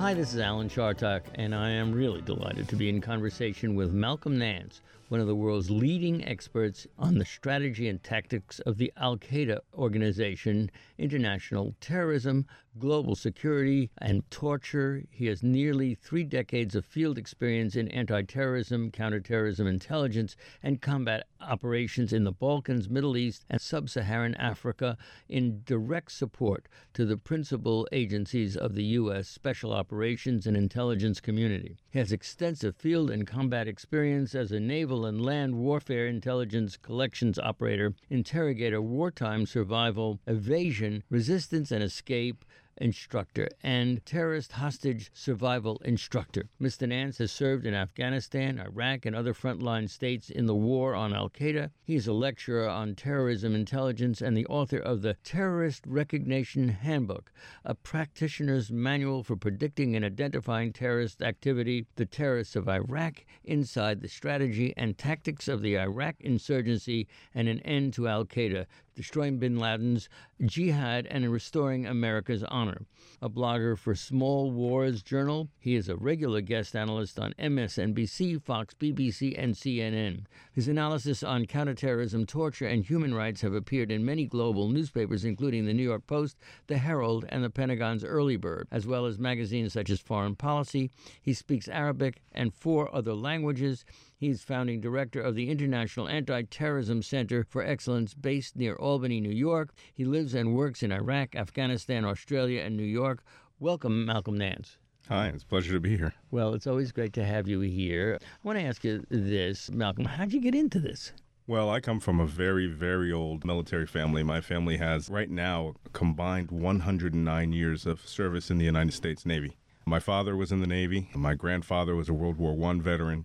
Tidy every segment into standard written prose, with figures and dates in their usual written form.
Hi, this is Alan Chartock, and I am really delighted to be in conversation with Malcolm Nance, one of the world's leading experts on the strategy and tactics of the Al-Qaeda organization, international terrorism, global security, and torture. He has nearly 3 decades of field experience in anti-terrorism, counterterrorism intelligence, and combat operations in the Balkans, Middle East, and Sub-Saharan Africa in direct support to the principal agencies of the U.S. Special Operations and Intelligence Community. He has extensive field and combat experience as a naval and land warfare intelligence collections operator, interrogator, wartime survival, evasion, resistance and escape instructor, and terrorist hostage survival instructor. Mr. Nance has served in Afghanistan, Iraq, and other frontline states in the war on Al-Qaeda. He is a lecturer on terrorism intelligence and the author of the Terrorist Recognition Handbook, a practitioner's manual for predicting and identifying terrorist activity, the terrorists of Iraq, inside the strategy and tactics of the Iraq insurgency, and an end to Al-Qaeda, destroying bin Laden's jihad and restoring America's honor. A blogger for Small Wars Journal, he is a regular guest analyst on MSNBC, Fox, BBC, and CNN. His analysis on counterterrorism, torture, and human rights have appeared in many global newspapers, including the New York Post, the Herald, and the Pentagon's Early Bird, as well as magazines such as Foreign Policy. He speaks Arabic and 4 other languages. He's founding director of the International Anti-Terrorism Center for Excellence based near Albany, New York. He lives and works in Iraq, Afghanistan, Australia, and New York. Welcome, Malcolm Nance. Hi, it's a pleasure to be here. Well, it's always great to have you here. I want to ask you this, Malcolm. How'd you get into this? Well, I come from a very, very old military family. My family has right now combined 109 years of service in the United States Navy. My father was in the Navy. My grandfather was a World War I veteran.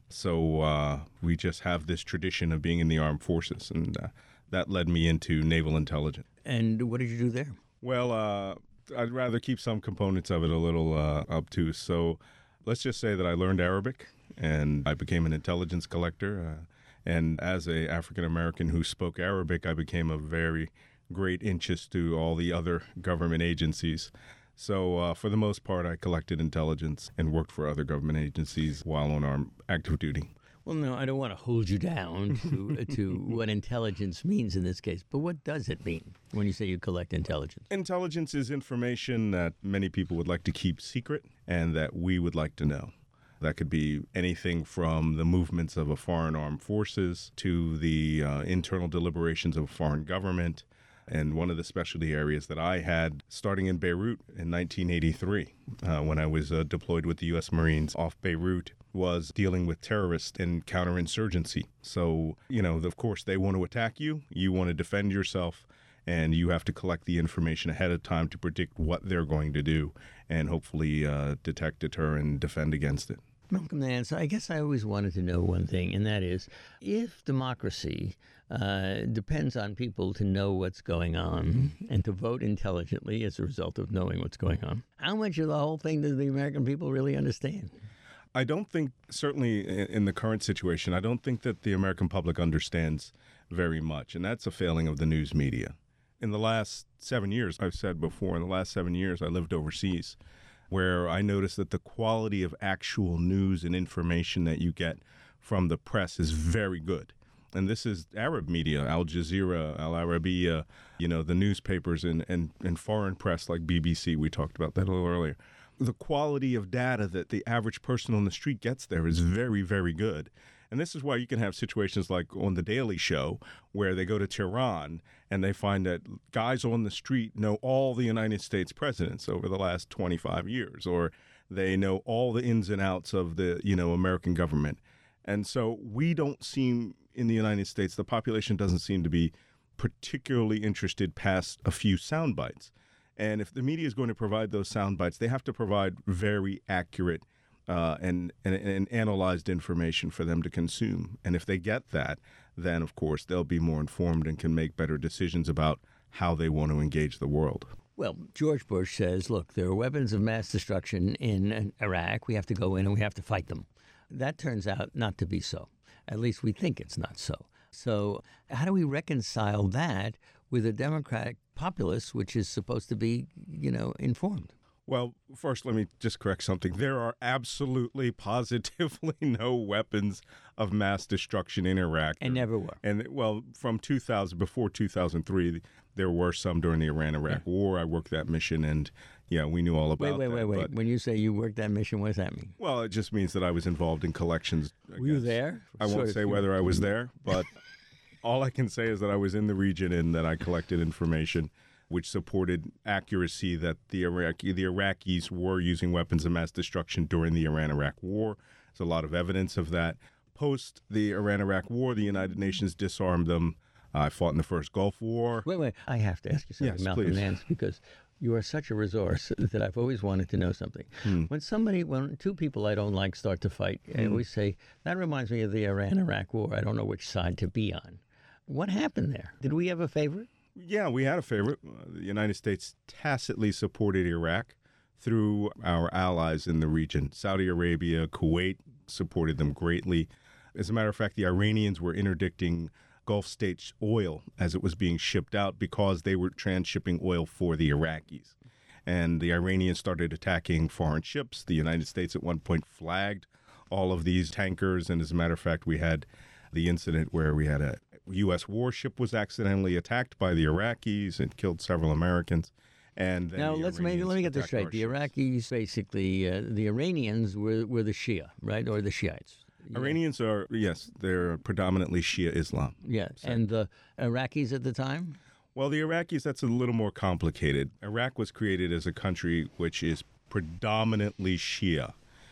So we just have this tradition of being in the armed forces, and that led me into naval intelligence. And what did you do there? Well, I'd rather keep some components of it a little obtuse. So let's just say that I learned Arabic, and I became an intelligence collector. And as an African-American who spoke Arabic, I became a very great interest to all the other government agencies. So for the most part, I collected intelligence and worked for other government agencies while on armed active duty. Well, no, I don't want to hold you down to what intelligence means in this case, but what does it mean when you say you collect intelligence? Intelligence is information that many people would like to keep secret and that we would like to know. That could be anything from the movements of a foreign armed forces to the internal deliberations of a foreign government. And one of the specialty areas that I had starting in Beirut in 1983, when I was deployed with the U.S. Marines off Beirut, was dealing with terrorists and counterinsurgency. So, of course, they want to attack you. You want to defend yourself, and you have to collect the information ahead of time to predict what they're going to do and hopefully detect, deter, and defend against it. Malcolm Nance, I guess I always wanted to know one thing, and that is, if democracy depends on people to know what's going on and to vote intelligently as a result of knowing what's going on, how much of the whole thing does the American people really understand? I don't think, certainly in the current situation, I don't think that the American public understands very much, and that's a failing of the news media. In the last 7 years, I've said before, in the last 7 years, I lived overseas, where I noticed that the quality of actual news and information that you get from the press is very good. And this is Arab media, Al Jazeera, Al Arabiya, the newspapers and foreign press like BBC. We talked about that a little earlier. The quality of data that the average person on the street gets there is very, very good. And this is why you can have situations like on The Daily Show where they go to Tehran and they find that guys on the street know all the United States presidents over the last 25 years, or they know all the ins and outs of the, American government. And so we don't seem, in the United States, the population doesn't seem to be particularly interested past a few sound bites. And if the media is going to provide those sound bites, they have to provide very accurate and analyzed information for them to consume. And if they get that, then, of course, they'll be more informed and can make better decisions about how they want to engage the world. Well, George Bush says, look, there are weapons of mass destruction in Iraq. We have to go in and we have to fight them. That turns out not to be so. At least we think it's not so. So how do we reconcile that with a democratic populace, which is supposed to be, informed? Well, first, let me just correct something. There are absolutely, positively no weapons of mass destruction in Iraq. And never were. And, well, from 2000, before 2003, there were some during the Iran-Iraq War. I worked that mission, and, yeah, we knew all about that. Wait. But, when you say you worked that mission, what does that mean? well, it just means that I was involved in collections. Were you there? I won't say whether I was there, but all I can say is that I was in the region and that I collected information which supported accuracy that the Iraqis were using weapons of mass destruction during the Iran-Iraq War. There's a lot of evidence of that. Post the Iran-Iraq War, the United Nations disarmed them. I fought in the first Gulf War. Wait. I have to ask you something, Yes, Malcolm please. Nance, because you are such a resource that I've always wanted to know something. When two people I don't like start to fight, I always say, that reminds me of the Iran-Iraq War. I don't know which side to be on. What happened there? Did we have a favorite? Yeah, we had a favorite. The United States tacitly supported Iraq through our allies in the region. Saudi Arabia, Kuwait supported them greatly. As a matter of fact, the Iranians were interdicting Gulf states oil as it was being shipped out because they were transshipping oil for the Iraqis. And the Iranians started attacking foreign ships. The United States at one point flagged all of these tankers. And as a matter of fact, we had the incident where we had a U.S. warship was accidentally attacked by the Iraqis and killed several Americans. And then Now, the let me Iranians get this attacked straight. our The ships. Iraqis, basically, the Iranians were the Shia, right? Or the Shiites. Iranians are, yes, they're predominantly Shia Islam. Yeah. And the Iraqis at the time? Well, the Iraqis, that's a little more complicated. Iraq was created as a country which is predominantly Shia.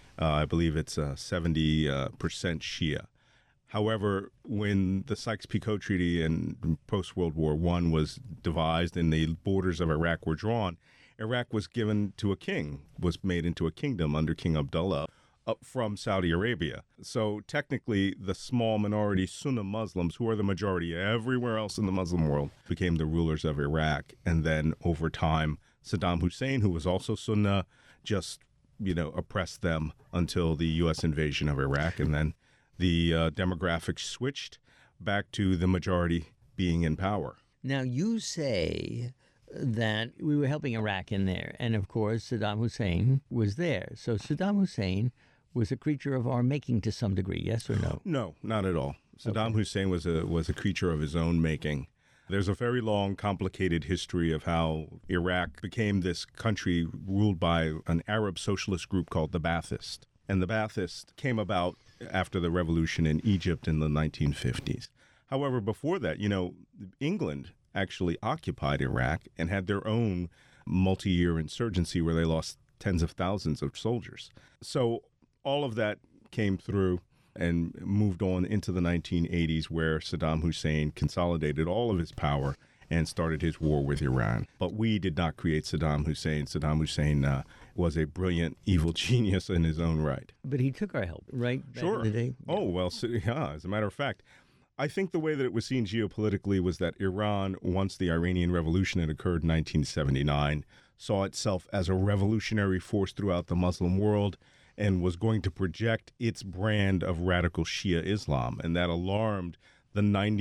I believe it's 70% Shia. However, when the Sykes-Picot Treaty and post-World War I was devised and the borders of Iraq were drawn, Iraq was given to a king, was made into a kingdom under King Abdullah up from Saudi Arabia. So technically, the small minority Sunni Muslims, who are the majority everywhere else in the Muslim world, became the rulers of Iraq. And then over time, Saddam Hussein, who was also Sunni, just, oppressed them until the U.S. invasion of Iraq. And then the demographics switched back to the majority being in power. Now, you say that we were helping Iraq in there. And, of course, Saddam Hussein was there. So Saddam Hussein was a creature of our making to some degree, yes or no? No, not at all. Saddam Hussein was a creature of his own making. There's a very long, complicated history of how Iraq became this country ruled by an Arab socialist group called the Ba'athists. And the Ba'athists came about after the revolution in Egypt in the 1950s. However, before that, England actually occupied Iraq and had their own multi-year insurgency where they lost tens of thousands of soldiers. So all of that came through and moved on into the 1980s where Saddam Hussein consolidated all of his power and started his war with Iran. But we did not create Saddam Hussein. Saddam Hussein was a brilliant, evil genius in his own right. But he took our help, right? Back Sure. in the day? Oh, well, yeah, as a matter of fact, I think the way that it was seen geopolitically was that Iran, once the Iranian Revolution had occurred in 1979, saw itself as a revolutionary force throughout the Muslim world and was going to project its brand of radical Shia Islam. And that alarmed the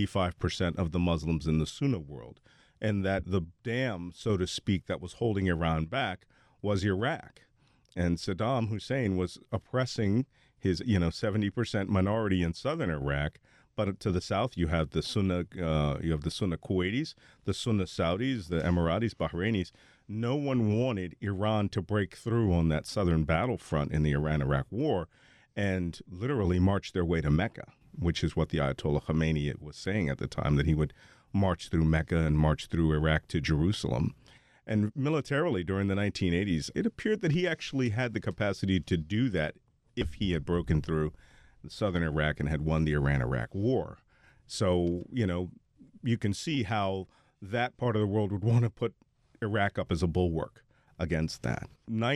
95% of the Muslims in the Sunni world. And that the dam, so to speak, that was holding Iran back was Iraq. And Saddam Hussein was oppressing his, 70% minority in southern Iraq. But to the south, you have the Sunni Kuwaitis, the Sunni Saudis, the Emiratis, Bahrainis. No one wanted Iran to break through on that southern battlefront in the Iran-Iraq War and literally march their way to Mecca, which is what the Ayatollah Khomeini was saying at the time, that he would march through Mecca and march through Iraq to Jerusalem. And militarily, during the 1980s, it appeared that he actually had the capacity to do that if he had broken through southern Iraq and had won the Iran-Iraq War. So, you can see how that part of the world would want to put Iraq up as a bulwark against that.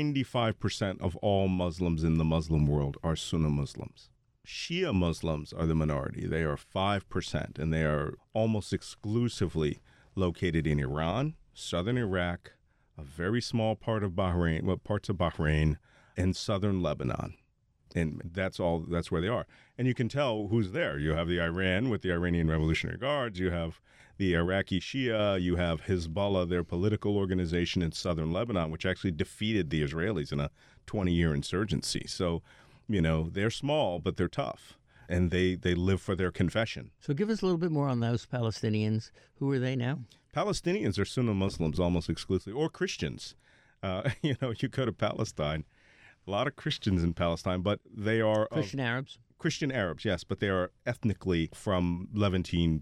95% of all Muslims in the Muslim world are Sunni Muslims. Shia Muslims are the minority. They are 5%, and they are almost exclusively located in Iran, southern Iraq, a very small part of Bahrain, parts of Bahrain, and southern Lebanon. And that's where they are. And you can tell who's there. You have the Iran with the Iranian Revolutionary Guards. You have the Iraqi Shia. You have Hezbollah, their political organization in southern Lebanon, which actually defeated the Israelis in a 20-year insurgency. So, they're small, but they're tough. And they live for their confession. So give us a little bit more on those Palestinians. Who are they now? Palestinians are Sunni Muslims almost exclusively, or Christians. You go to Palestine, a lot of Christians in Palestine, but they are Christian Arabs. Christian Arabs, yes, but they are ethnically from Levantine,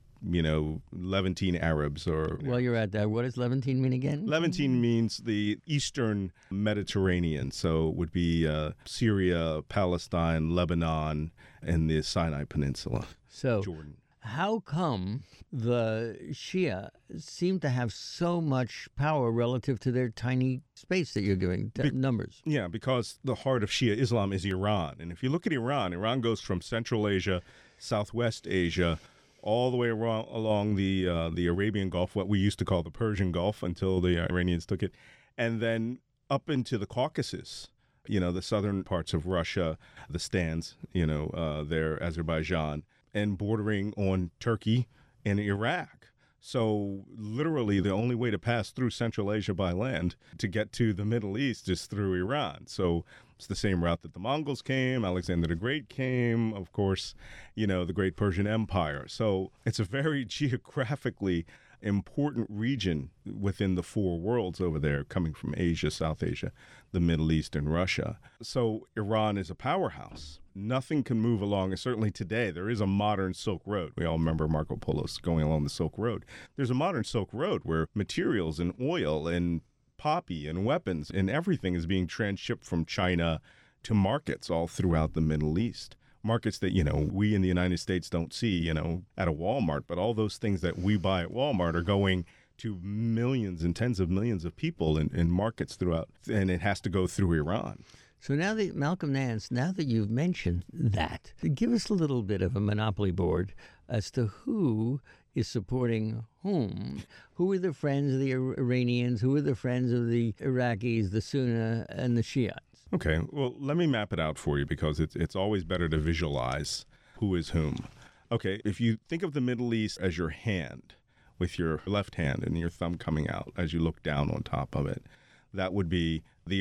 Levantine Arabs. Or While you're at that, what does Levantine mean again? Levantine means the Eastern Mediterranean, so it would be Syria, Palestine, Lebanon, and the Sinai Peninsula. So, Jordan. How come the Shia seem to have so much power relative to their tiny space that you're giving numbers? Yeah, because the heart of Shia Islam is Iran. And if you look at Iran goes from Central Asia, Southwest Asia, all the way along the Arabian Gulf, what we used to call the Persian Gulf until the Iranians took it, and then up into the Caucasus. The southern parts of Russia, the stands, there, Azerbaijan, and bordering on Turkey and Iraq. So literally the only way to pass through Central Asia by land to get to the Middle East is through Iran. So it's the same route that the Mongols came, Alexander the Great came, of course, the Great Persian Empire. So it's a very geographically important region within the four worlds over there, coming from Asia, South Asia, the Middle East, and Russia. So Iran is a powerhouse. Nothing can move along, and certainly today there is a modern Silk Road. We all remember Marco Polo's going along the Silk Road. There's a modern Silk Road where materials and oil and poppy and weapons and everything is being transshipped from China to markets all throughout the Middle East. Markets that, we in the United States don't see, at a Walmart, but all those things that we buy at Walmart are going to millions and tens of millions of people in markets throughout, and it has to go through Iran. So now that, Malcolm Nance, now that you've mentioned that, give us a little bit of a monopoly board as to who is supporting whom. Who are the friends of the Iranians? Who are the friends of the Iraqis, the Sunni, and the Shiites? Okay, well, let me map it out for you because it's always better to visualize who is whom. Okay, if you think of the Middle East as your hand, with your left hand and your thumb coming out as you look down on top of it, that would be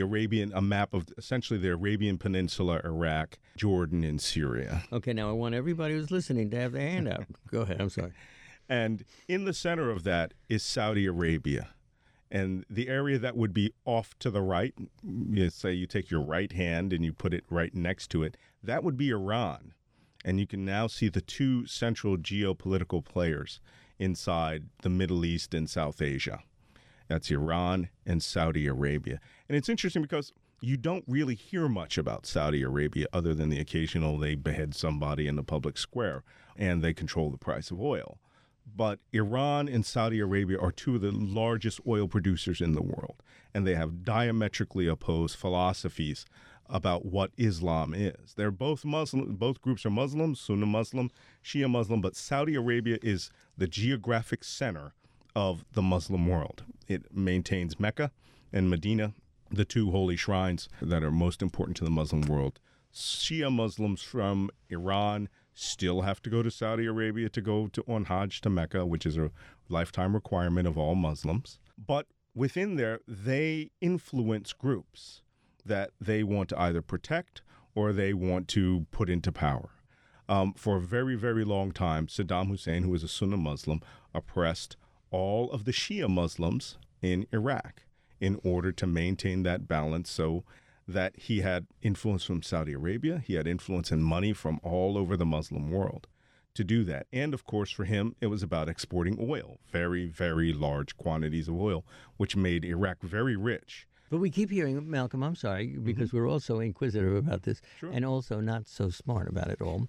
a map of essentially the Arabian Peninsula, Iraq, Jordan, and Syria. Okay, now I want everybody who's listening to have their hand out. Go ahead, I'm sorry. And in the center of that is Saudi Arabia. And the area that would be off to the right, say you take your right hand and you put it right next to it, that would be Iran. And you can now see the two central geopolitical players inside the Middle East and South Asia. That's Iran and Saudi Arabia. And it's interesting because you don't really hear much about Saudi Arabia other than the occasional they behead somebody in the public square and they control the price of oil. But Iran and Saudi Arabia are two of the largest oil producers in the world, and they have diametrically opposed philosophies about what Islam is. They're both Muslim. Both groups are Muslims, Sunni Muslim, Shia Muslim, but Saudi Arabia is the geographic center of the Muslim world. It maintains Mecca and Medina, the two holy shrines that are most important to the Muslim world. Shia Muslims from Iran still have to go to Saudi Arabia to go on Hajj to Mecca, which is a lifetime requirement of all Muslims. But within there, they influence groups that they want to either protect or they want to put into power. For a very, very long time, Saddam Hussein, who was a Sunni Muslim, oppressed all of the Shia Muslims in Iraq in order to maintain that balance so that he had influence from Saudi Arabia, he had influence and money from all over the Muslim world to do that. And of course, for him, it was about exporting oil, very, very large quantities of oil, which made Iraq very rich. But we keep hearing, Malcolm, I'm sorry, because we're also inquisitive about this Sure. and also not so smart about it all.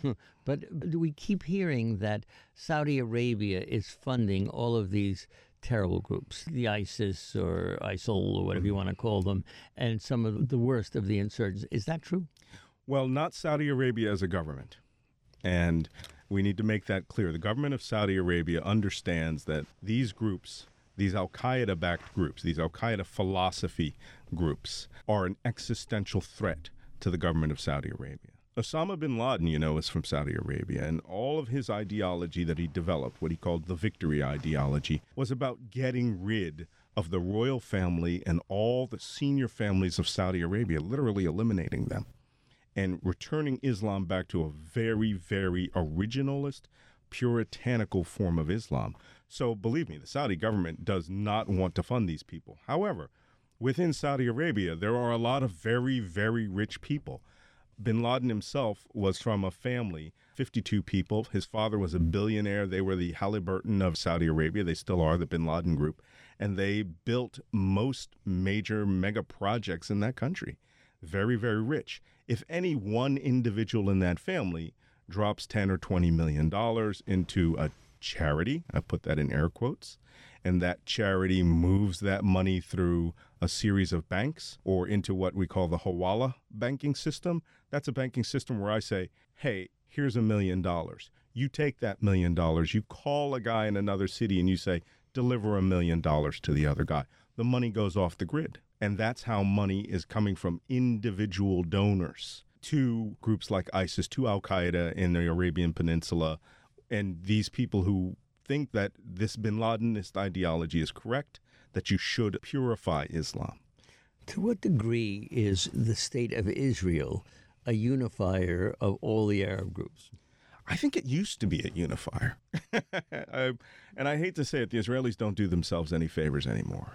But we keep hearing that Saudi Arabia is funding all of these terrible groups, the ISIS or ISIL or whatever you want to call them, and some of the worst of the insurgents. Is that true? Well, not Saudi Arabia as a government. And we need to make that clear. The government of Saudi Arabia understands that these groups, these al-Qaeda-backed groups, these al-Qaeda philosophy groups, are an existential threat to the government of Saudi Arabia. Osama bin Laden, is from Saudi Arabia, and all of his ideology that he developed, what he called the victory ideology, was about getting rid of the royal family and all the senior families of Saudi Arabia, literally eliminating them, and returning Islam back to a very, very originalist, puritanical form of Islam. So believe me, the Saudi government does not want to fund these people. However, within Saudi Arabia, there are a lot of very, very rich people. Bin Laden himself was from a family, 52 people. His father was a billionaire. They were the Halliburton of Saudi Arabia. They still are, the Bin Laden Group. And they built most major mega projects in that country. Very, very rich. If any one individual in that family drops $10 or $20 million into a charity, I put that in air quotes, and that charity moves that money through a series of banks or into what we call the Hawala banking system. That's a banking system where I say, hey, here's $1 million. You take that $1 million, you call a guy in another city and you say, deliver $1 million to the other guy. The money goes off the grid. And that's how money is coming from individual donors to groups like ISIS, to Al-Qaeda in the Arabian Peninsula, and these people who think that this bin Ladenist ideology is correct, that you should purify Islam. To what degree is the state of Israel a unifier of all the Arab groups? I think it used to be a unifier. And I hate to say it, the Israelis don't do themselves any favors anymore.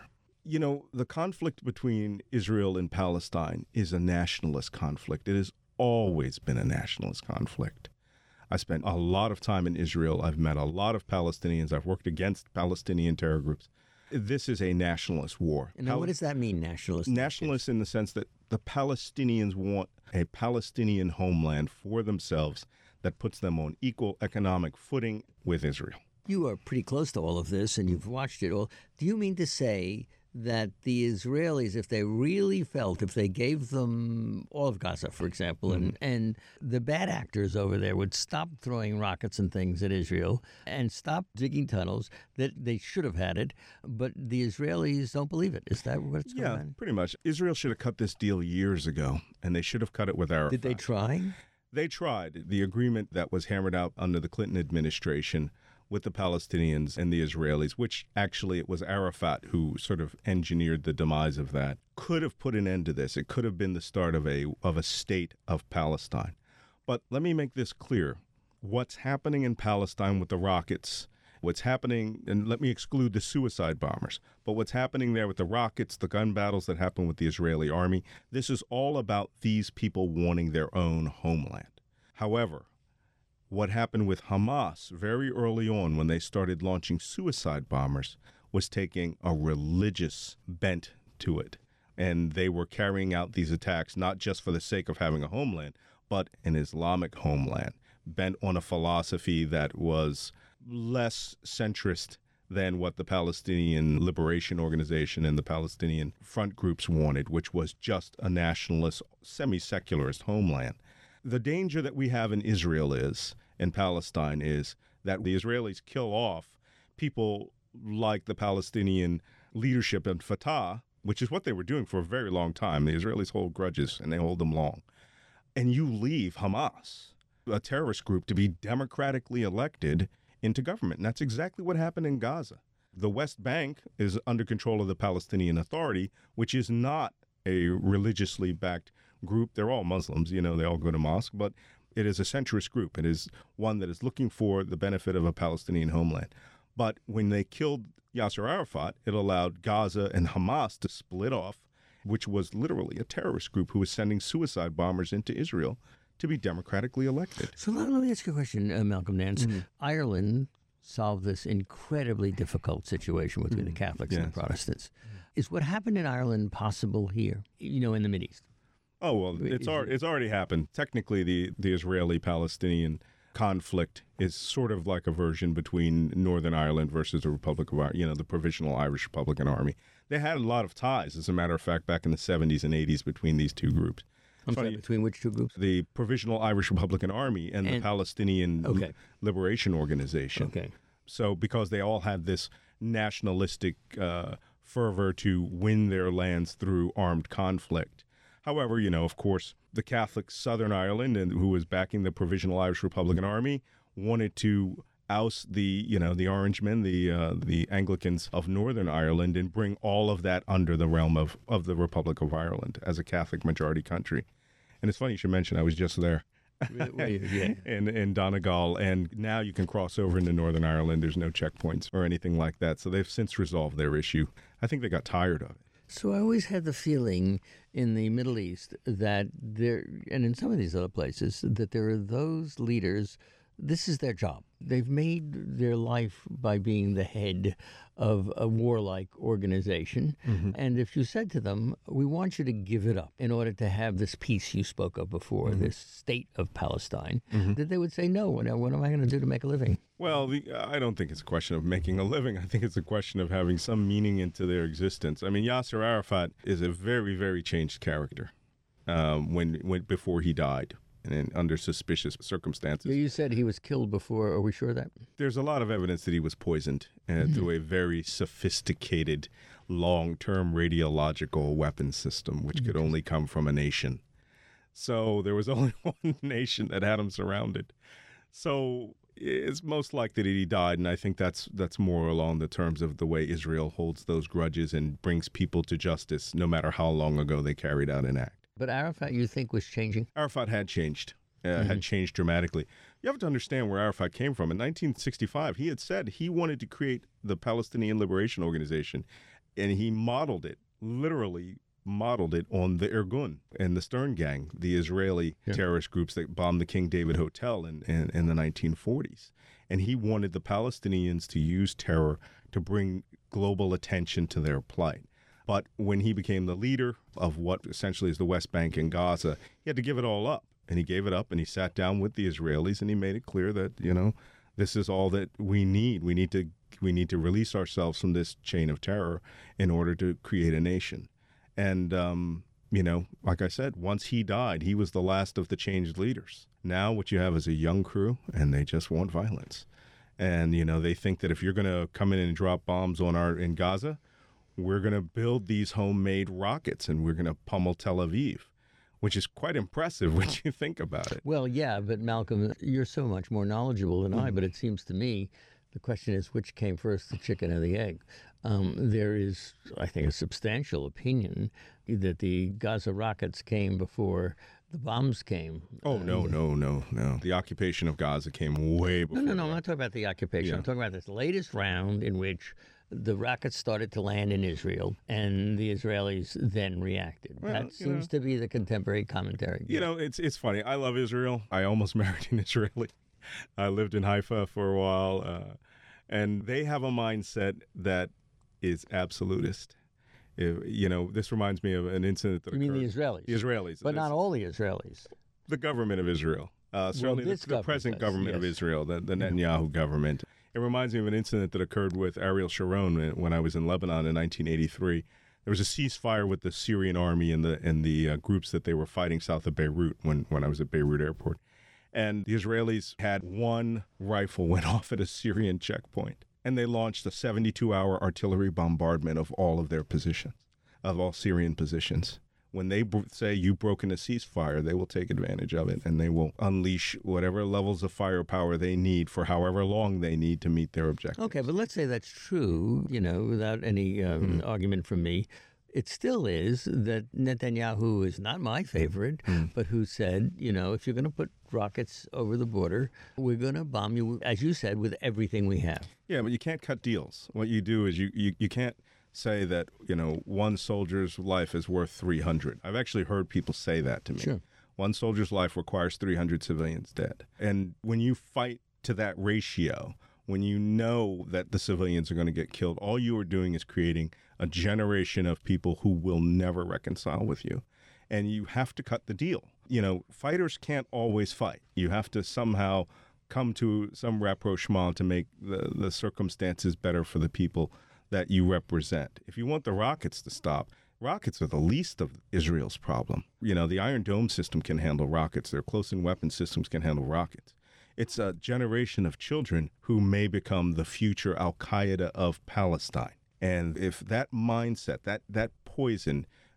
The conflict between Israel and Palestine is a nationalist conflict. It has always been a nationalist conflict. I spent a lot of time in Israel. I've met a lot of Palestinians. I've worked against Palestinian terror groups. This is a nationalist war. And what does that mean, nationalist? Nationalist in the sense that the Palestinians want a Palestinian homeland for themselves that puts them on equal economic footing with Israel. You are pretty close to all of this, and you've watched it all. Do you mean to say that the Israelis, if they really felt, if they gave them all of Gaza, for example, and the bad actors over there would stop throwing rockets and things at Israel and stop digging tunnels, that they should have had it, but the Israelis don't believe it? Is that what's going on? Yeah, pretty much. Israel should have cut this deal years ago, and they should have cut it with Arafat. Did they try? They tried. The agreement that was hammered out under the Clinton administration with the Palestinians and the Israelis, which actually it was Arafat who sort of engineered the demise of that, could have put an end to this. It could have been the start of a state of Palestine. But let me make this clear. What's happening in Palestine with the rockets, what's happening, and let me exclude the suicide bombers, but what's happening there with the rockets, the gun battles that happen with the Israeli army, this is all about these people wanting their own homeland. However, what happened with Hamas very early on when they started launching suicide bombers was taking a religious bent to it. And they were carrying out these attacks not just for the sake of having a homeland, but an Islamic homeland, bent on a philosophy that was less centrist than what the Palestinian Liberation Organization and the Palestinian front groups wanted, which was just a nationalist, semi-secularist homeland. The danger that we have in Israel in Palestine is that the Israelis kill off people like the Palestinian leadership and Fatah, which is what they were doing for a very long time. The Israelis hold grudges, and they hold them long. And you leave Hamas, a terrorist group, to be democratically elected into government. And that's exactly what happened in Gaza. The West Bank is under control of the Palestinian Authority, which is not a religiously backed group. They're all Muslims, they all go to mosque, but it is a centrist group. It is one that is looking for the benefit of a Palestinian homeland. But when they killed Yasser Arafat, it allowed Gaza and Hamas to split off, which was literally a terrorist group who was sending suicide bombers into Israel to be democratically elected. So let me ask you a question, Malcolm Nance. Ireland solved this incredibly difficult situation between the Catholics and the Protestants. Is what happened in Ireland possible here, in the Mideast? Oh, well, it's already happened. Technically, the Israeli-Palestinian conflict is sort of like a version between Northern Ireland versus the Republic of Ireland, the Provisional Irish Republican Army. They had a lot of ties, as a matter of fact, back in the 70s and 80s between these two groups. Between which two groups? The Provisional Irish Republican Army and the Palestinian Liberation Organization. Okay. So because they all had this nationalistic fervor to win their lands through armed conflict. However, of course, the Catholic Southern Ireland, and who was backing the Provisional Irish Republican Army, wanted to oust the Orangemen, the Anglicans of Northern Ireland, and bring all of that under the realm of the Republic of Ireland as a Catholic majority country. And it's funny you should mention I was just there. Yeah. in Donegal, and now you can cross over into Northern Ireland. There's no checkpoints or anything like that. So they've since resolved their issue. I think they got tired of it. So I always had the feeling in the Middle East that there, and in some of these other places, that there are those leaders, this is their job. They've made their life by being the head of a warlike organization. And if you said to them, we want you to give it up in order to have this peace you spoke of before, this state of Palestine, that they would say, no, what am I going to do to make a living? Well, I don't think it's a question of making a living. I think it's a question of having some meaning into their existence. I mean, Yasser Arafat is a very, very changed character before he died. And under suspicious circumstances. You said he was killed before. Are we sure of that? There's a lot of evidence that he was poisoned through a very sophisticated, long-term radiological weapon system, which could only come from a nation. So there was only one nation that had him surrounded. So it's most likely that he died, and I think that's more along the terms of the way Israel holds those grudges and brings people to justice, no matter how long ago they carried out an act. But Arafat, you think, was changing? Arafat had changed, dramatically. You have to understand where Arafat came from. In 1965, he had said he wanted to create the Palestinian Liberation Organization, and he literally modeled it on the Irgun and the Stern Gang, the Israeli terrorist groups that bombed the King David Hotel in the 1940s. And he wanted the Palestinians to use terror to bring global attention to their plight. But when he became the leader of what essentially is the West Bank and Gaza, he had to give it all up. And he gave it up, and he sat down with the Israelis, and he made it clear that, this is all that we need. We need to release ourselves from this chain of terror in order to create a nation. And, like I said, once he died, he was the last of the changed leaders. Now what you have is a young crew, and they just want violence. And, they think that if you're going to come in and drop bombs in Gaza, we're going to build these homemade rockets and we're going to pummel Tel Aviv, which is quite impressive when you think about it. Well, yeah, but Malcolm, you're so much more knowledgeable than I, but it seems to me the question is which came first, the chicken or the egg? There is, I think, a substantial opinion that the Gaza rockets came before the bombs came. Oh, no. The occupation of Gaza came way before. No, I'm not talking about the occupation. Yeah. I'm talking about this latest round in which the rockets started to land in Israel, and the Israelis then reacted. Well, that seems to be the contemporary commentary. It's funny. I love Israel. I almost married an Israeli. I lived in Haifa for a while, and they have a mindset that is absolutist. This reminds me of an incident that occurred. You mean the Israelis? The Israelis. But not all the Israelis. The government of Israel. Certainly the present government of Israel, the Netanyahu government. It reminds me of an incident that occurred with Ariel Sharon when I was in Lebanon in 1983. There was a ceasefire with the Syrian army and the groups that they were fighting south of Beirut when I was at Beirut airport. And the Israelis had one rifle went off at a Syrian checkpoint. And they launched a 72-hour artillery bombardment of all of their positions, of all Syrian positions. When they say you've broken a ceasefire, they will take advantage of it, and they will unleash whatever levels of firepower they need for however long they need to meet their objectives. Okay, but let's say that's true, without any argument from me. It still is that Netanyahu is not my favorite, but who said, if you're going to put rockets over the border, we're going to bomb you, as you said, with everything we have. Yeah, but you can't cut deals. What you do is you can't say that, one soldier's life is worth 300. I've actually heard people say that to me. Sure. One soldier's life requires 300 civilians dead. And when you fight to that ratio, when you know that the civilians are going to get killed, all you are doing is creating a generation of people who will never reconcile with you. And you have to cut the deal. Fighters can't always fight. You have to somehow come to some rapprochement to make the circumstances better for the people that you represent. If you want the rockets to stop, rockets are the least of Israel's problem. The Iron Dome system can handle rockets. Their close-in weapon systems can handle rockets. It's a generation of children who may become the future Al-Qaeda of Palestine. And if that mindset, that poison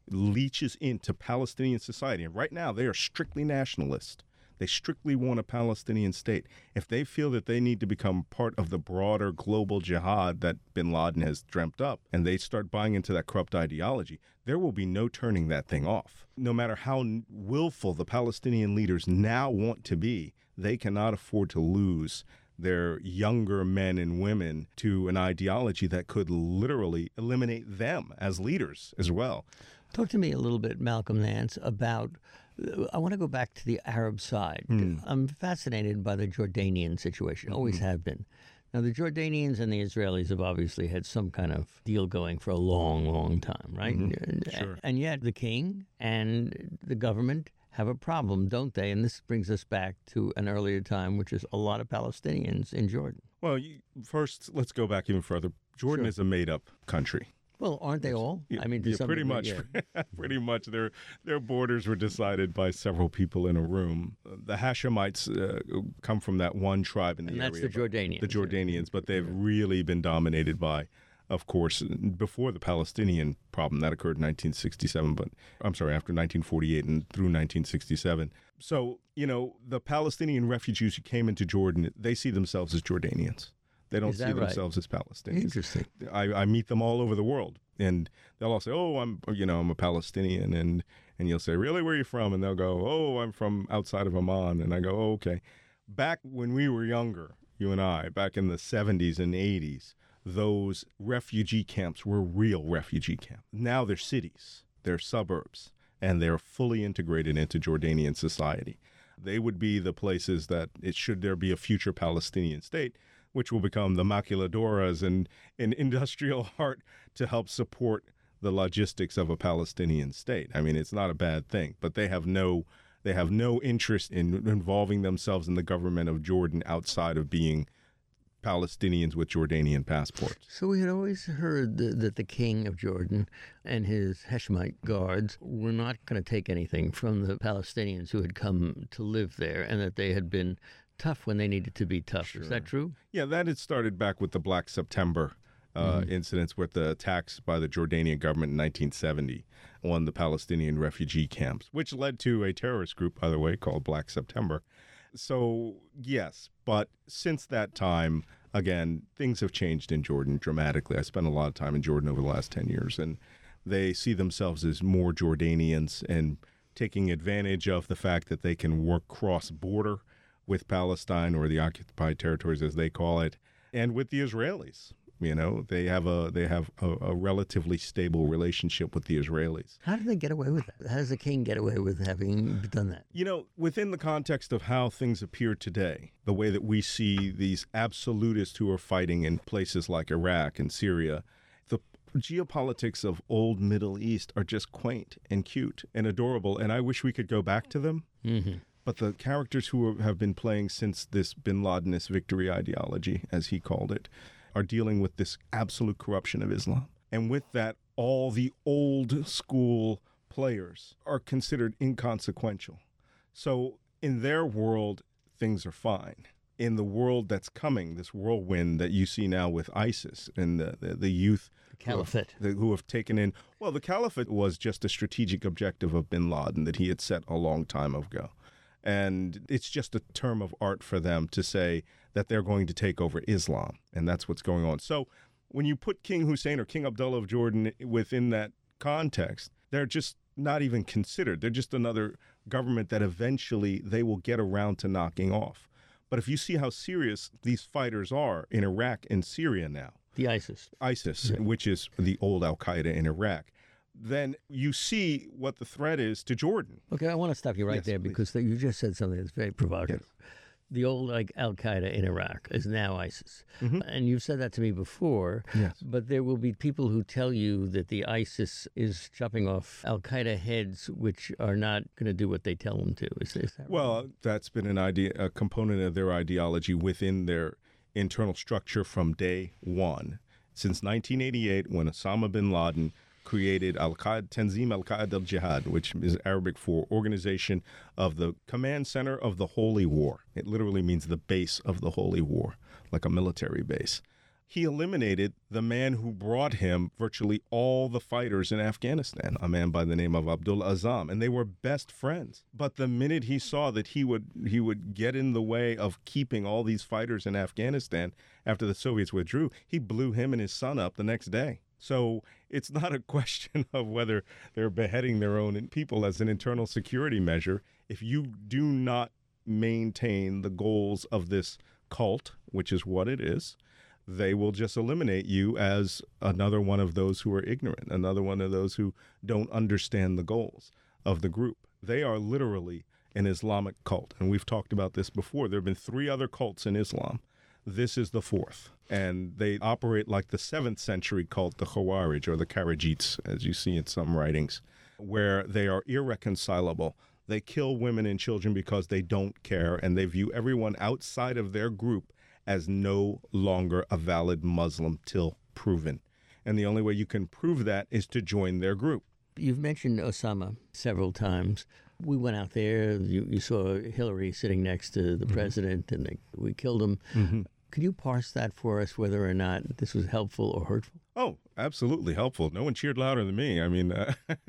leaches into Palestinian society. And right now, they are strictly nationalist. They strictly want a Palestinian state. If they feel that they need to become part of the broader global jihad that bin Laden has dreamt up, and they start buying into that corrupt ideology, there will be no turning that thing off. No matter how willful the Palestinian leaders now want to be, they cannot afford to lose their younger men and women to an ideology that could literally eliminate them as leaders as well. Talk to me a little bit, Malcolm Nance, about I want to go back to the Arab side. I'm fascinated by the Jordanian situation, always have been. Now, the Jordanians and the Israelis have obviously had some kind of deal going for a long, long time, right? Sure. And yet the king and the government have a problem, don't they? And this brings us back to an earlier time, which is a lot of Palestinians in Jordan. Well, first, let's go back even further. Jordan is a made-up country. Well, aren't they all? I mean, pretty much. Pretty much. Their borders were decided by several people in a room. The Hashemites come from that one tribe in the area. And that's the Jordanians. The Jordanians, but they've really been dominated by, of course, before the Palestinian problem. That occurred in 1967, after 1948 and through 1967. So, the Palestinian refugees who came into Jordan, they see themselves as Jordanians. They don't see themselves as Palestinians. Interesting. I meet them all over the world, and they'll all say, "Oh, I'm a Palestinian," and you'll say, "Really, where are you from?" And they'll go, "Oh, I'm from outside of Amman," and I go, "Oh, okay." Back when we were younger, you and I, back in the 70s and 80s, those refugee camps were real refugee camps. Now they're cities, they're suburbs, and they're fully integrated into Jordanian society. They would be the places that, should there be a future Palestinian state, which will become the maquiladoras and an industrial heart to help support the logistics of a Palestinian state. I mean, it's not a bad thing, but they have no interest in involving themselves in the government of Jordan outside of being Palestinians with Jordanian passports. So we had always heard that the king of Jordan and his Hashemite guards were not going to take anything from the Palestinians who had come to live there, and that they had been tough when they needed to be tough. Sure. Is that true? Yeah, that had started back with the Black September incidents with the attacks by the Jordanian government in 1970 on the Palestinian refugee camps, which led to a terrorist group, by the way, called Black September. So, yes, but since that time, again, things have changed in Jordan dramatically. I spent a lot of time in Jordan over the last 10 years, and they see themselves as more Jordanians and taking advantage of the fact that they can work cross-border with Palestine, or the occupied territories as they call it, and with the Israelis. They have a relatively stable relationship with the Israelis. How do they get away with that? How does the king get away with having done that? Within the context of how things appear today, the way that we see these absolutists who are fighting in places like Iraq and Syria, the geopolitics of old Middle East are just quaint and cute and adorable, and I wish we could go back to them. Mm-hmm. But the characters who have been playing since this bin Ladenist victory ideology, as he called it, are dealing with this absolute corruption of Islam. And with that, all the old school players are considered inconsequential. So in their world, things are fine. In the world that's coming, this whirlwind that you see now with ISIS and the youth, the caliphate, who have taken in, well, the caliphate was just a strategic objective of bin Laden that he had set a long time ago. And it's just a term of art for them to say that they're going to take over Islam. And that's what's going on. So when you put King Hussein or King Abdullah of Jordan within that context, they're just not even considered. They're just another government that eventually they will get around to knocking off. But if you see how serious these fighters are in Iraq and Syria now. The ISIS. Yeah. Which is the old Al-Qaeda in Iraq. Then you see what the threat is to Jordan. Okay, I want to stop you right there because you just said something that's very provocative. Yes. The old Al-Qaeda in Iraq is now ISIS. Mm-hmm. And you've said that to me before. Yes. But there will be people who tell you that the ISIS is chopping off Al-Qaeda heads which are not going to do what they tell them to. Is that right? Well, that's been a component of their ideology within their internal structure from day one. Since 1988, when Osama bin Laden created Al-Qaeda, Tanzim Al-Qaeda al-Jihad, which is Arabic for Organization of the Command Center of the Holy War. It literally means the base of the Holy War, like a military base. He eliminated the man who brought him virtually all the fighters in Afghanistan, a man by the name of Abdul Azam, and they were best friends. But the minute he saw that he would get in the way of keeping all these fighters in Afghanistan after the Soviets withdrew, he blew him and his son up the next day. So it's not a question of whether they're beheading their own people as an internal security measure. If you do not maintain the goals of this cult, which is what it is, they will just eliminate you as another one of those who are ignorant, another one of those who don't understand the goals of the group. They are literally an Islamic cult. And we've talked about this before. There have been 3 other cults in Islam. This is the 4th. And they operate like the 7th century cult, the Khawarij or the Kharijites, as you see in some writings, where they are irreconcilable. They kill women and children because they don't care, and they view everyone outside of their group as no longer a valid Muslim till proven. And the only way you can prove that is to join their group. You've mentioned Osama several times. We went out there. You saw Hillary sitting next to the president, and we killed him. Mm-hmm. Could you parse that for us, whether or not this was helpful or hurtful? Oh, absolutely helpful. No one cheered louder than me. I mean,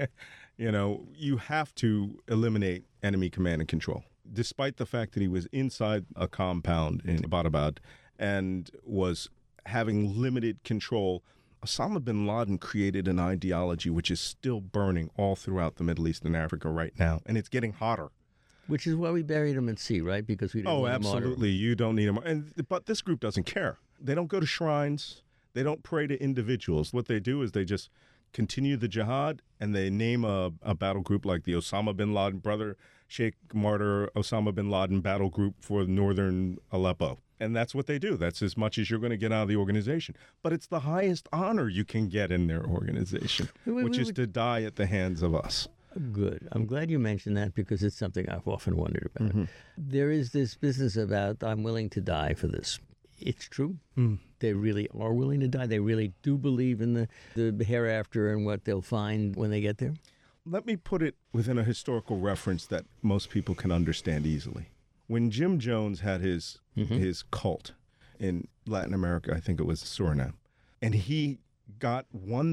you have to eliminate enemy command and control. Despite the fact that he was inside a compound in Abbottabad and was having limited control, Osama bin Laden created an ideology which is still burning all throughout the Middle East and Africa right now, and it's getting hotter. Which is why we buried him at sea, right? Because we didn't want to martyr him. Absolutely. You don't need him. But this group doesn't care. They don't go to shrines. They don't pray to individuals. What they do is they just continue the jihad, and they name a battle group like the Osama bin Laden brother Sheikh Martyr Osama bin Laden battle group for northern Aleppo. And that's what they do. That's as much as you're going to get out of the organization. But it's the highest honor you can get in their organization, which is to die at the hands of us. Good. I'm glad you mentioned that because it's something I've often wondered about. Mm-hmm. There is this business about I'm willing to die for this. It's true. They really are willing to die. They really do believe in the hereafter and what they'll find when they get there. Let me put it within a historical reference that most people can understand easily. When Jim Jones had his cult in Latin America, I think it was Suriname, and he got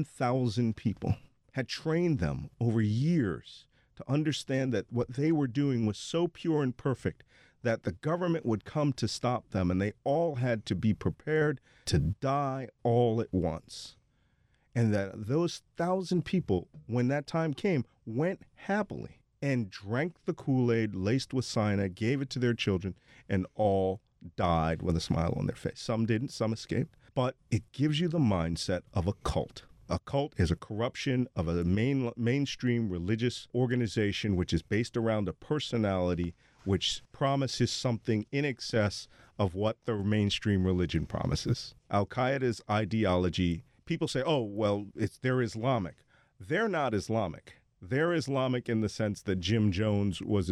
1,000 people, had trained them over years to understand that what they were doing was so pure and perfect that the government would come to stop them, and they all had to be prepared to die all at once. And that those 1,000 people, when that time came, went happily and drank the Kool-Aid laced with cyanide, gave it to their children, and all died with a smile on their face. Some didn't, some escaped. But it gives you the mindset of a cult. A cult is a corruption of a mainstream religious organization which is based around a personality which promises something in excess of what the mainstream religion promises. Al-Qaeda's ideology, people say, oh, well, they're Islamic. They're not Islamic. They're Islamic in the sense that Jim Jones was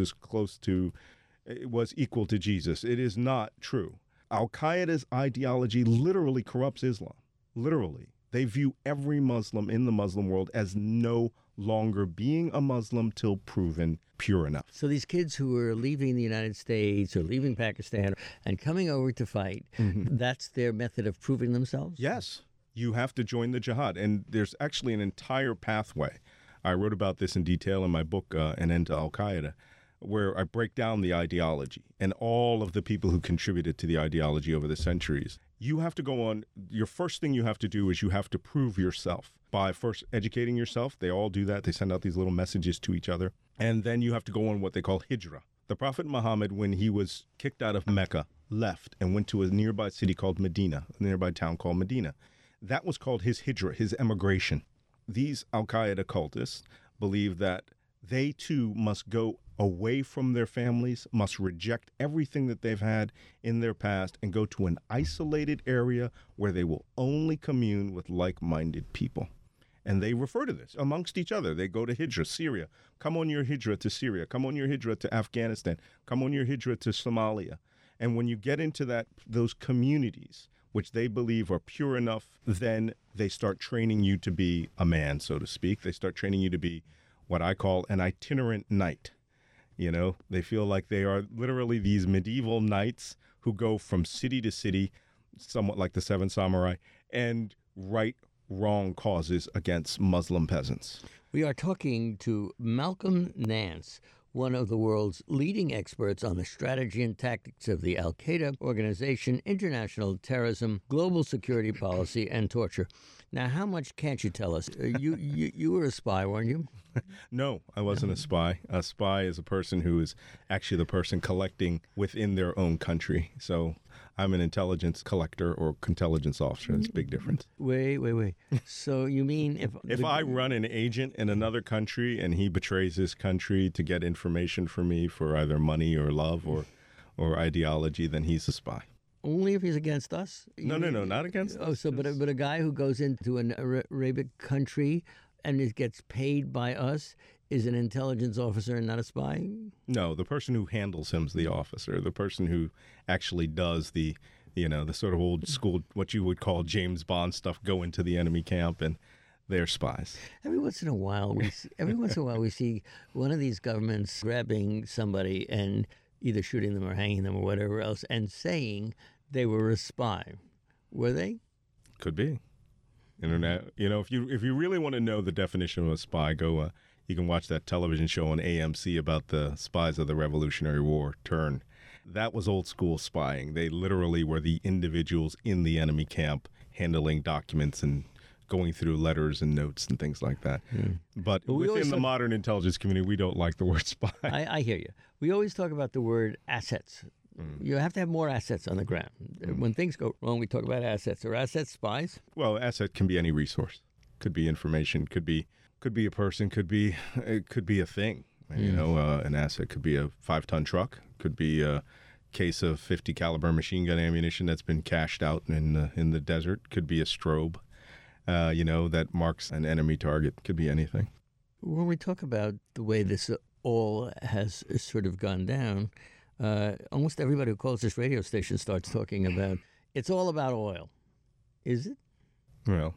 equal to Jesus. It is not true. Al-Qaeda's ideology literally corrupts Islam. Literally. They view every Muslim in the Muslim world as no longer being a Muslim till proven pure enough. So these kids who are leaving the United States or leaving Pakistan and coming over to fight, that's their method of proving themselves? Yes. You have to join the jihad. And there's actually an entire pathway. I wrote about this in detail in my book, An End to Al-Qaeda, where I break down the ideology and all of the people who contributed to the ideology over the centuries. You have to go on. Your first thing you have to do is you have to prove yourself by first educating yourself. They all do that. They send out these little messages to each other. And then you have to go on what they call hijrah. The Prophet Muhammad, when he was kicked out of Mecca, left and went to a nearby city called Medina, a nearby town called Medina. That was called his hijrah, his emigration. These Al-Qaeda cultists believe that they too must go away from their families, must reject everything that they've had in their past, and go to an isolated area where they will only commune with like-minded people. And they refer to this amongst each other. They go to hijrah, Syria. Come on your hijrah to Syria. Come on your hijrah to Afghanistan. Come on your hijrah to Somalia. And when you get into those communities, which they believe are pure enough, then they start training you to be a man, so to speak. They start training you to be what I call an itinerant knight. You know, they feel like they are literally these medieval knights who go from city to city, somewhat like the Seven Samurai, and right wrong causes against Muslim peasants. We are talking to Malcolm Nance, one of the world's leading experts on the strategy and tactics of the Al-Qaeda organization, international terrorism, global security policy, and torture. Now, how much can't you tell us? You were a spy, weren't you? No, I wasn't a spy. A spy is a person who is actually the person collecting within their own country. So I'm an intelligence collector or intelligence officer. That's a big difference. Wait. So you mean if I run an agent in another country and he betrays his country to get information from me for either money or love or ideology, then he's a spy. Only if he's against us? No, not against us. Oh, so but a guy who goes into an Arabic country and it gets paid by us is an intelligence officer and not a spy? No, the person who handles him is the officer. The person who actually does the sort of old school, what you would call James Bond stuff, go into the enemy camp, and they're spies. Every once in a while, we see one of these governments grabbing somebody and either shooting them or hanging them or whatever else, and saying they were a spy. Were they? Could be. Internet. If you really want to know the definition of a spy, go. You can watch that television show on AMC about the spies of the Revolutionary War. Turn. That was old school spying. They literally were the individuals in the enemy camp handling documents and going through letters and notes and things like that. But within the modern intelligence community, we don't like the word spy. I hear you. We always talk about the word assets. You have to have more assets on the ground. When things go wrong, we talk about assets. Are assets spies? Well, asset can be any resource. Could be information. Could be a person. Could be a thing. An asset could be a 5-ton truck. Could be a case of 50 caliber machine gun ammunition that's been cached out in the desert. Could be a strobe. That marks an enemy target. Could be anything. When we talk about the way this all has sort of gone down, almost everybody who calls this radio station starts talking about it's all about oil. Is it? Well,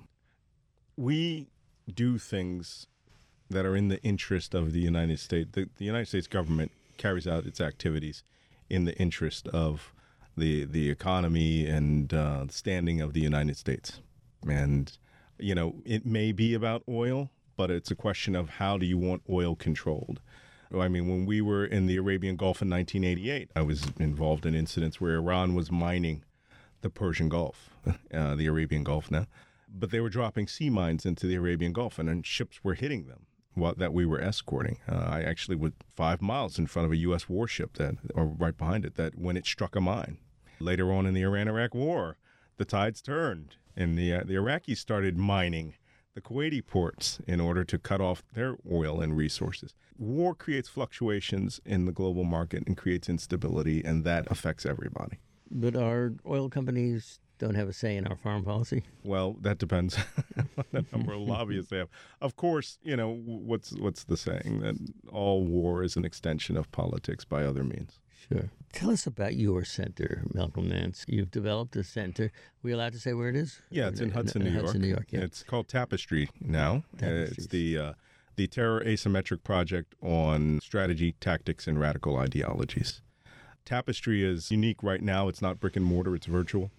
we do things that are in the interest of the United States. The United States government carries out its activities in the interest of the economy and standing of the United States. And, it may be about oil, but it's a question of how do you want oil controlled? I mean, when we were in the Arabian Gulf in 1988, I was involved in incidents where Iran was mining the Persian Gulf, the Arabian Gulf now. But they were dropping sea mines into the Arabian Gulf, and then ships were hitting them that we were escorting. I actually was 5 miles in front of a U.S. warship or right behind it, that when it struck a mine. Later on in the Iran-Iraq War, the tides turned, and the Iraqis started mining the Kuwaiti ports in order to cut off their oil and resources. War creates fluctuations in the global market and creates instability, and that affects everybody. But our oil companies don't have a say in our foreign policy? Well, that depends on the number of lobbyists they have. Of course, what's the saying? That all war is an extension of politics by other means. Sure. Tell us about your center, Malcolm Nance. You've developed a center. Are we allowed to say where it is? Yeah, it's in Hudson, New York. Hudson, New York, yeah. It's called Tapestry now. It's the Terror Asymmetric Project on Strategy, Tactics, and Radical Ideologies. Tapestry is unique right now. It's not brick and mortar. It's virtual.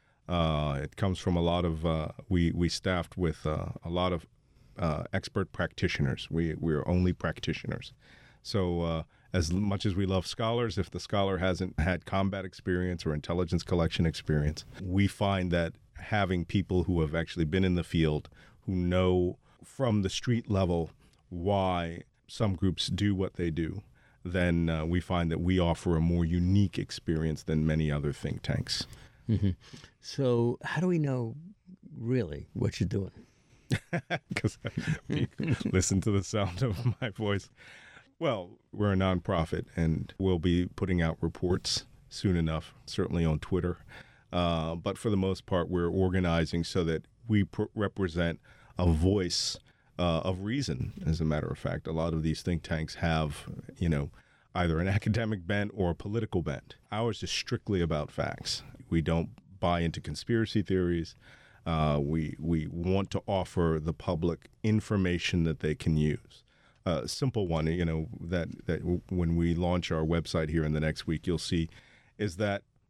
It comes from a lot of, we staffed with a lot of expert practitioners. We're only practitioners. So as much as we love scholars, if the scholar hasn't had combat experience or intelligence collection experience, we find that having people who have actually been in the field, who know from the street level why some groups do what they do, then we find that we offer a more unique experience than many other think tanks. Mm-hmm. So how do we know really what you're doing? Because listen to the sound of my voice. Well, we're a nonprofit, and we'll be putting out reports soon enough, certainly on Twitter. But for the most part, we're organizing so that we represent a voice of reason, as a matter of fact. A lot of these think tanks have, either an academic bent or a political bent. Ours is strictly about facts. We don't buy into conspiracy theories. We want to offer the public information that they can use. A simple one, that when we launch our website here in the next week, you'll see, is that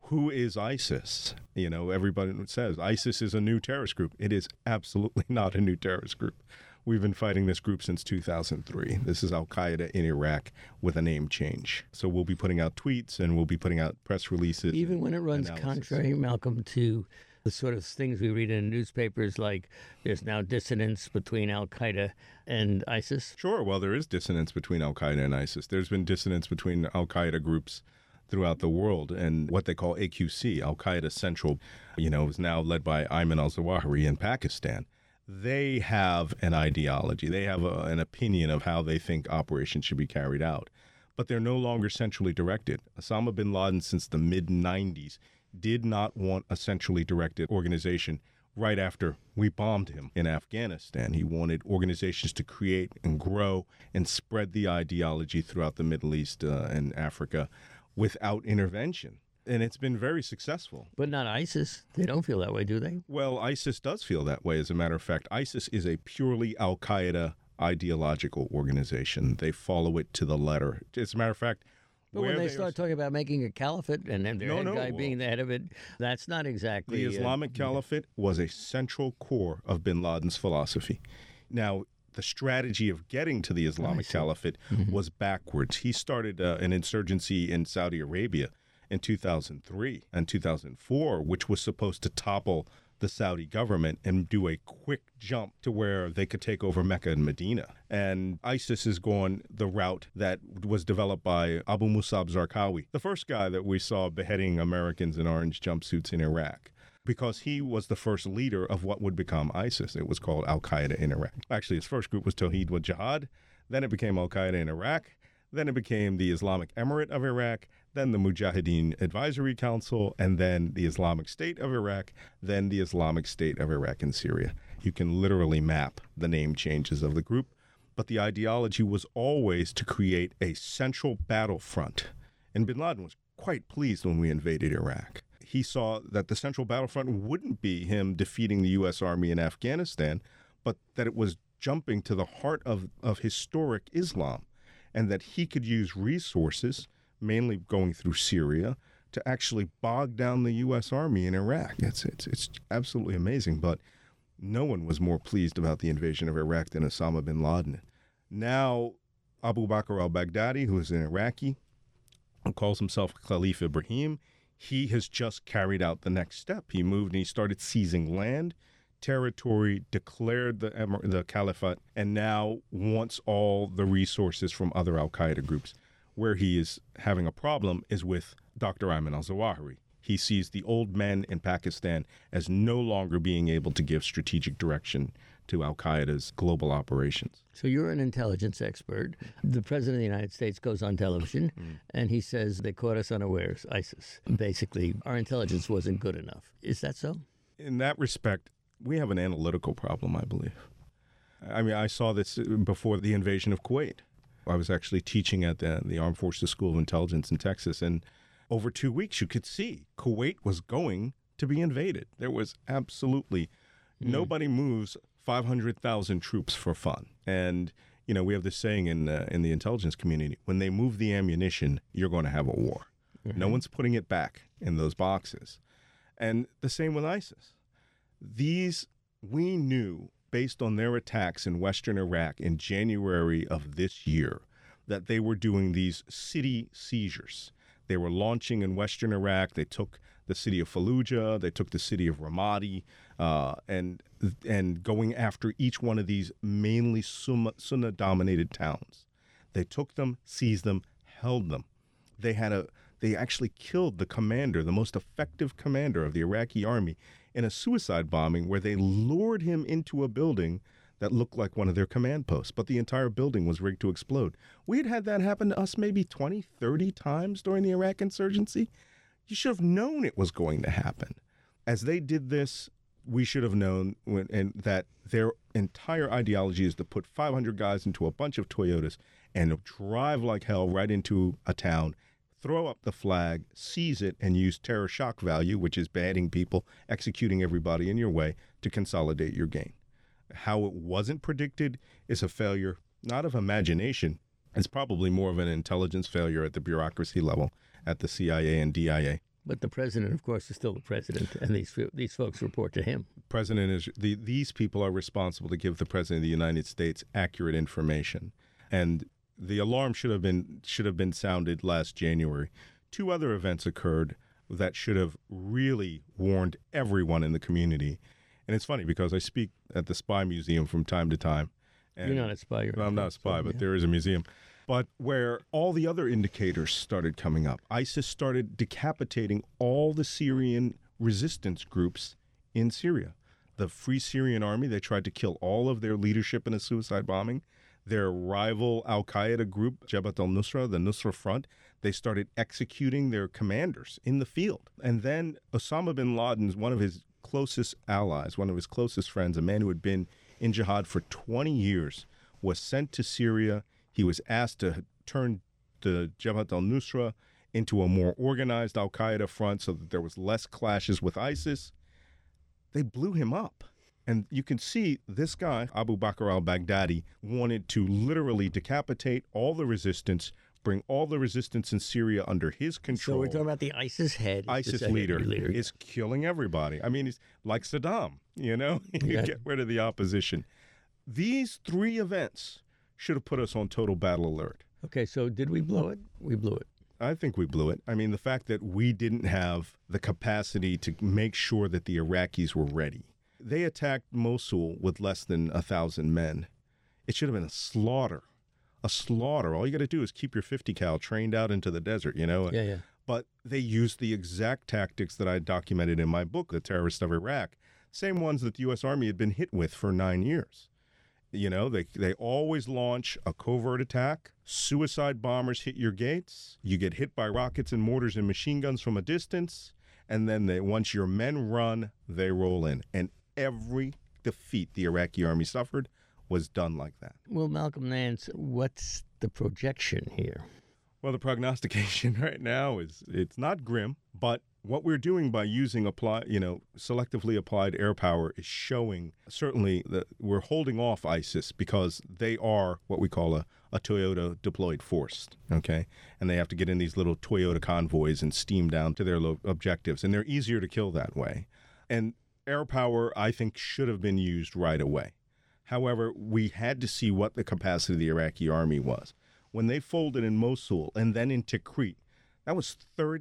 who is ISIS? You know, everybody says ISIS is a new terrorist group. It is absolutely not a new terrorist group. We've been fighting this group since 2003. This is Al-Qaeda in Iraq with a name change. So we'll be putting out tweets and we'll be putting out press releases. Even when it runs contrary, Malcolm, to the sort of things we read in newspapers, like there's now dissonance between Al-Qaeda and ISIS? Sure. Well, there is dissonance between Al-Qaeda and ISIS. There's been dissonance between Al-Qaeda groups throughout the world, and what they call AQC, Al-Qaeda Central, is now led by Ayman al-Zawahiri in Pakistan. They have an ideology. They have an opinion of how they think operations should be carried out, but they're no longer centrally directed. Osama bin Laden, since the mid-90s, did not want a centrally directed organization right after we bombed him in Afghanistan. He wanted organizations to create and grow and spread the ideology throughout the Middle East and Africa without intervention. And it's been very successful. But not ISIS. They don't feel that way, do they? Well, ISIS does feel that way. As a matter of fact, ISIS is a purely Al-Qaeda ideological organization. They follow it to the letter. As a matter of fact, but when they start talking about making a caliphate and then their head guy being the head of it, that's not exactly... The Islamic Caliphate was a central core of bin Laden's philosophy. Now, the strategy of getting to the Islamic Caliphate was backwards. He started an insurgency in Saudi Arabia in 2003 and 2004, which was supposed to topple the Saudi government and do a quick jump to where they could take over Mecca and Medina. And ISIS is going the route that was developed by Abu Musab Zarqawi, the first guy that we saw beheading Americans in orange jumpsuits in Iraq, because he was the first leader of what would become ISIS. It was called Al-Qaeda in Iraq. Actually, his first group was Tawheed wa Jihad. Then it became Al-Qaeda in Iraq. Then it became the Islamic Emirate of Iraq, then the Mujahideen Advisory Council, and then the Islamic State of Iraq, then the Islamic State of Iraq and Syria. You can literally map the name changes of the group, but the ideology was always to create a central battlefront. And bin Laden was quite pleased when we invaded Iraq. He saw that the central battlefront wouldn't be him defeating the U.S. Army in Afghanistan, but that it was jumping to the heart of historic Islam, and that he could use resources, mainly going through Syria, to actually bog down the U.S. Army in Iraq. It's absolutely amazing, but no one was more pleased about the invasion of Iraq than Osama bin Laden. Now, Abu Bakr al-Baghdadi, who is an Iraqi, who calls himself Khalif Ibrahim, he has just carried out the next step. He moved and he started seizing land, territory, declared the caliphate, and now wants all the resources from other Al-Qaeda groups. Where he is having a problem is with Dr. Ayman al-Zawahiri. He sees the old men in Pakistan as no longer being able to give strategic direction to Al-Qaeda's global operations. So you're an intelligence expert. The President of the United States goes on television and he says they caught us unawares, ISIS. Basically, our intelligence wasn't good enough. Is that so? In that respect, we have an analytical problem, I believe. I mean, I saw this before the invasion of Kuwait. I was actually teaching at the Armed Forces School of Intelligence in Texas, and over 2 weeks you could see Kuwait was going to be invaded. There was absolutely nobody moves 500,000 troops for fun. And, we have this saying in the intelligence community, when they move the ammunition, you're going to have a war. No one's putting it back in those boxes. And the same with ISIS. We knew, based on their attacks in western Iraq in January of this year, that they were doing these city seizures. They were launching in western Iraq. They took the city of Fallujah. They took the city of Ramadi, and going after each one of these mainly Sunni-dominated towns. They took them, seized them, held them. They actually killed the commander, the most effective commander of the Iraqi army, in a suicide bombing where they lured him into a building that looked like one of their command posts, but the entire building was rigged to explode. We had that happen to us maybe 20, 30 times during the Iraq insurgency. You should have known it was going to happen. As they did this, we should have known that their entire ideology is to put 500 guys into a bunch of Toyotas and drive like hell right into a town, throw up the flag, seize it, and use terror shock value, which is beheading people, executing everybody in your way, to consolidate your gain. How it wasn't predicted is a failure, not of imagination. It's probably more of an intelligence failure at the bureaucracy level, at the CIA and DIA. But the president, of course, is still the president, and these folks report to him. President is these people are responsible to give the president of the United States accurate information, and the alarm should have been sounded last January. Two other events occurred that should have really warned everyone in the community. And it's funny because I speak at the Spy Museum from time to time. And You're not a spy. I'm not a spy, but there is a museum. But where all the other indicators started coming up, ISIS started decapitating all the Syrian resistance groups in Syria. The Free Syrian Army, they tried to kill all of their leadership in a suicide bombing. Their rival al-Qaeda group, Jabhat al-Nusra, the Nusra Front, they started executing their commanders in the field. And then Osama bin Laden's, one of his closest allies, one of his closest friends, a man who had been in jihad for 20 years, was sent to Syria. He was asked to turn the Jabhat al-Nusra into a more organized al-Qaeda front so that there was less clashes with ISIS. They blew him up. And you can see this guy, Abu Bakr al-Baghdadi, wanted to literally decapitate all the resistance, bring all the resistance in Syria under his control. So we're talking about the ISIS head. ISIS leader is killing everybody. I mean, he's like Saddam, you know? You get rid of the opposition. These three events should have put us on total battle alert. Okay, so did we blow it? We blew it. I think we blew it. I mean, the fact that we didn't have the capacity to make sure that the Iraqis were ready. They attacked Mosul with less than 1,000 men. It should have been a slaughter. A slaughter. All you got to do is keep your 50 cal trained out into the desert, you know? Yeah. But they used the exact tactics that I documented in my book, The Terrorists of Iraq, same ones that the U.S. Army had been hit with for 9 years. You know, they always launch a covert attack. Suicide bombers hit your gates. You get hit by rockets and mortars and machine guns from a distance. And then once your men run, they roll in. And every defeat the Iraqi army suffered was done like that. Well, Malcolm Nance, what's the projection here? Well, the prognostication right now is it's not grim, but what we're doing by using selectively applied air power is showing certainly that we're holding off ISIS because they are what we call a Toyota deployed force, okay? And they have to get in these little Toyota convoys and steam down to their objectives, and they're easier to kill that way. And air power, I think, should have been used right away. However, we had to see what the capacity of the Iraqi army was. When they folded in Mosul and then in Tikrit, that was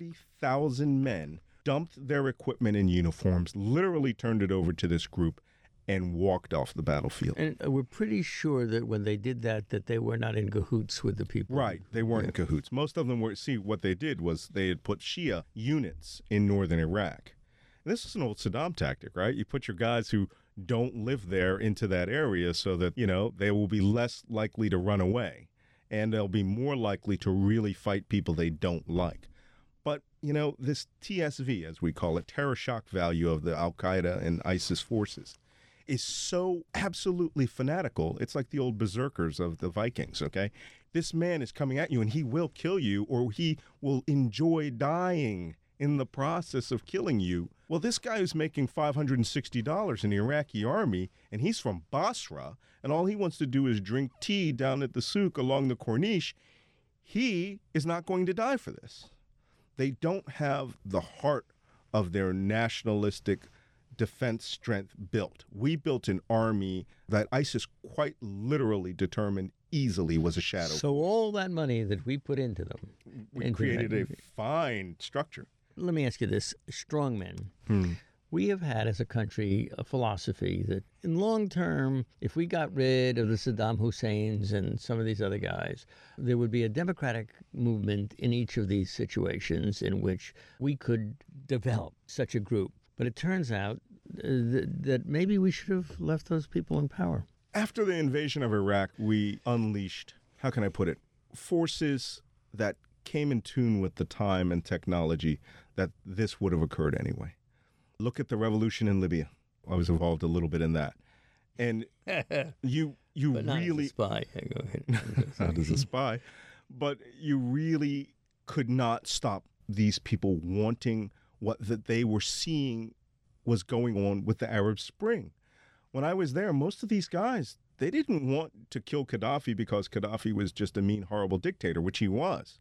30,000 men, dumped their equipment and uniforms, literally turned it over to this group, and walked off the battlefield. And we're pretty sure that when they did that they were not in cahoots with the people. Right. They weren't in cahoots. Most of them were, what they did was they had put Shia units in northern Iraq. And this is an old Saddam tactic, right? You put your guys who don't live there into that area so that, they will be less likely to run away. And they'll be more likely to really fight people they don't like. But, this TSV, as we call it, terror shock value of the al-Qaeda and ISIS forces, is so absolutely fanatical. It's like the old berserkers of the Vikings, okay? This man is coming at you and he will kill you, or he will enjoy dying in the process of killing you. Well, this guy is making $560 in the Iraqi army, and he's from Basra, and all he wants to do is drink tea down at the souk along the Corniche. He is not going to die for this. They don't have the heart of their nationalistic defense strength built. We built an army that ISIS quite literally determined easily was a shadow. So all that money that we put into them. We created a fine structure. Let me ask you this, strongmen. We have had as a country a philosophy that in long term, if we got rid of the Saddam Husseins and some of these other guys, there would be a democratic movement in each of these situations in which we could develop such a group. But it turns out that maybe we should have left those people in power. After the invasion of Iraq, we unleashed, how can I put it, forces that came in tune with the time and technology that this would have occurred anyway. Look at the revolution in Libya. I was involved a little bit in that. And you but not really... as a spy. Go ahead. Not as a spy. But you really could not stop these people wanting what that they were seeing was going on with the Arab Spring. When I was there, most of these guys, they didn't want to kill Gaddafi because Gaddafi was just a mean, horrible dictator, which he was.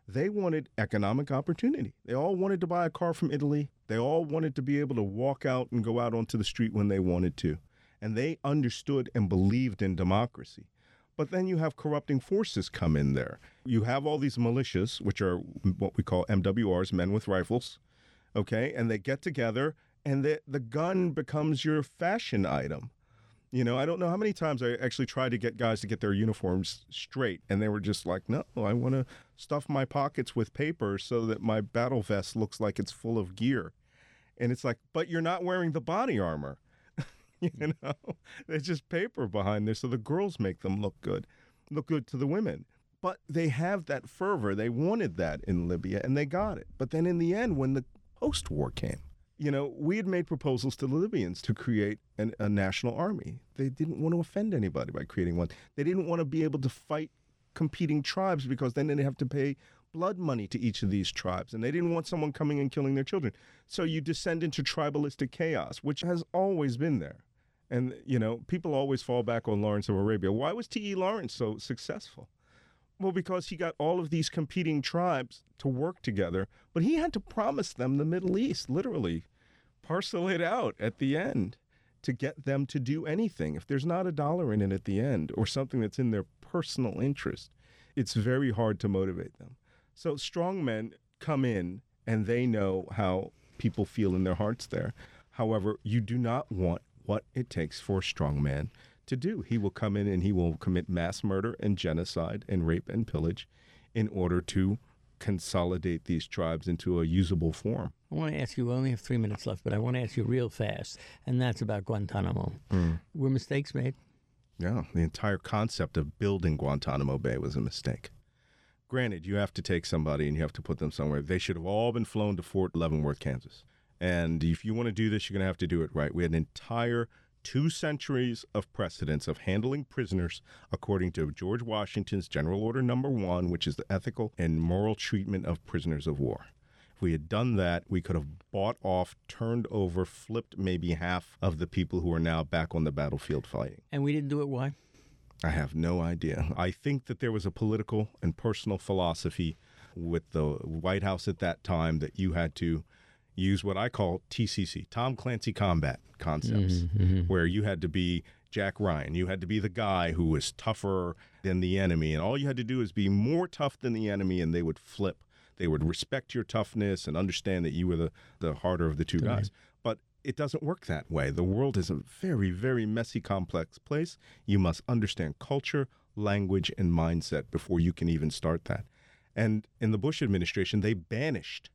They wanted economic opportunity. They all wanted to buy a car from Italy. They all wanted to be able to walk out and go out onto the street when they wanted to. And they understood and believed in democracy. But then you have corrupting forces come in there. You have all these militias, which are what we call MWRs, men with rifles, okay? And they get together, and the gun becomes your fashion item. You know, I don't know how many times I actually tried to get guys to get their uniforms straight, and they were just like, no, I want to stuff my pockets with paper so that my battle vest looks like it's full of gear. And it's like, but you're not wearing the body armor. You know, there's just paper behind there, so the girls make them look good to the women. But they have that fervor. They wanted that in Libya, and they got it. But then in the end, when the post-war came, you know, we had made proposals to the Libyans to create a national army. They didn't want to offend anybody by creating one. They didn't want to be able to fight competing tribes because then they'd have to pay blood money to each of these tribes, and they didn't want someone coming and killing their children. So you descend into tribalistic chaos, which has always been there. And, you know, people always fall back on Lawrence of Arabia. Why was T.E. Lawrence so successful? Well, because he got all of these competing tribes to work together, but he had to promise them the Middle East, literally parcel it out at the end to get them to do anything. If there's not $1 in it at the end or something that's in their personal interest, it's very hard to motivate them. So strong men come in and they know how people feel in their hearts there. However, you do not want what it takes for a strong man to do. He will come in and he will commit mass murder and genocide and rape and pillage in order to consolidate these tribes into a usable form. I want to ask you, we only have 3 minutes left, but I want to ask you real fast, and that's about Guantanamo. Were mistakes made? Yeah, the entire concept of building Guantanamo Bay was a mistake. Granted, you have to take somebody and you have to put them somewhere. They should have all been flown to Fort Leavenworth, Kansas. And if you want to do this, you're going to have to do it right. We had an entire 2 centuries of precedents of handling prisoners according to George Washington's General Order No. 1, which is the ethical and moral treatment of prisoners of war. If we had done that, we could have bought off, turned over, flipped maybe half of the people who are now back on the battlefield fighting. And we didn't do it, why? I have no idea. I think that there was a political and personal philosophy with the White House at that time that you had to use what I call TCC, Tom Clancy combat concepts, where you had to be Jack Ryan. You had to be the guy who was tougher than the enemy, and all you had to do is be more tough than the enemy, and they would flip. They would respect your toughness and understand that you were the harder of the two guys. But it doesn't work that way. The world is a very, very messy, complex place. You must understand culture, language, and mindset before you can even start that. And in the Bush administration, they banished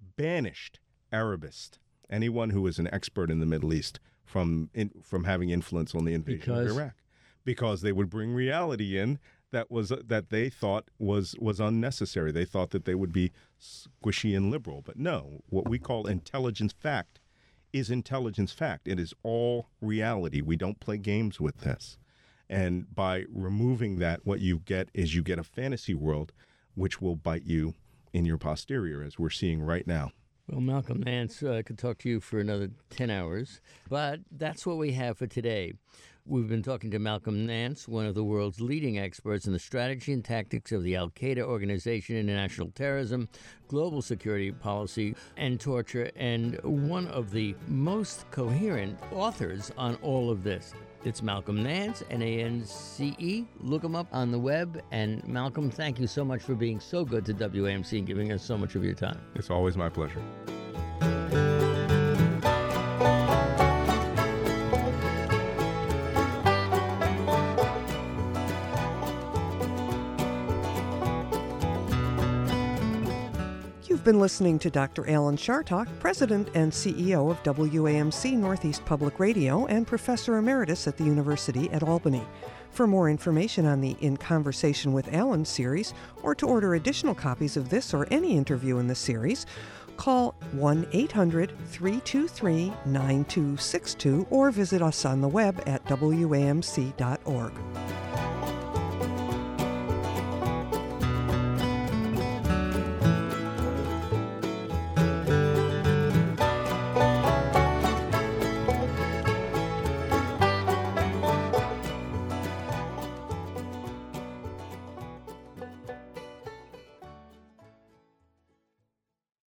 Arabists, anyone who was an expert in the Middle East, from having influence on the invasion of Iraq, because they would bring reality in that they thought was unnecessary. They thought that they would be squishy and liberal. But no, what we call intelligence fact is intelligence fact. It is all reality. We don't play games with this. And by removing that, what you get is you get a fantasy world which will bite you in your posterior, as we're seeing right now. Well, Malcolm Nance, I could talk to you for another 10 hours, but that's what we have for today. We've been talking to Malcolm Nance, one of the world's leading experts in the strategy and tactics of the Al-Qaeda organization, international terrorism, global security policy, and torture, and one of the most coherent authors on all of this. It's Malcolm Nance, N-A-N-C-E. Look him up on the web. And Malcolm, thank you so much for being so good to WAMC and giving us so much of your time. It's always my pleasure. You've been listening to Dr. Alan Chartock, President and CEO of WAMC Northeast Public Radio and Professor Emeritus at the University at Albany. For more information on the In Conversation with Alan series, or to order additional copies of this or any interview in the series, call 1-800-323-9262 or visit us on the web at wamc.org.